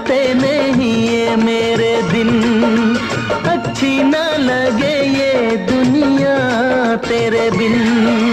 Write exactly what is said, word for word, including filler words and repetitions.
कटते नहीं ये मेरे दिन, अच्छी ना लगे ये दुनिया तेरे बिन।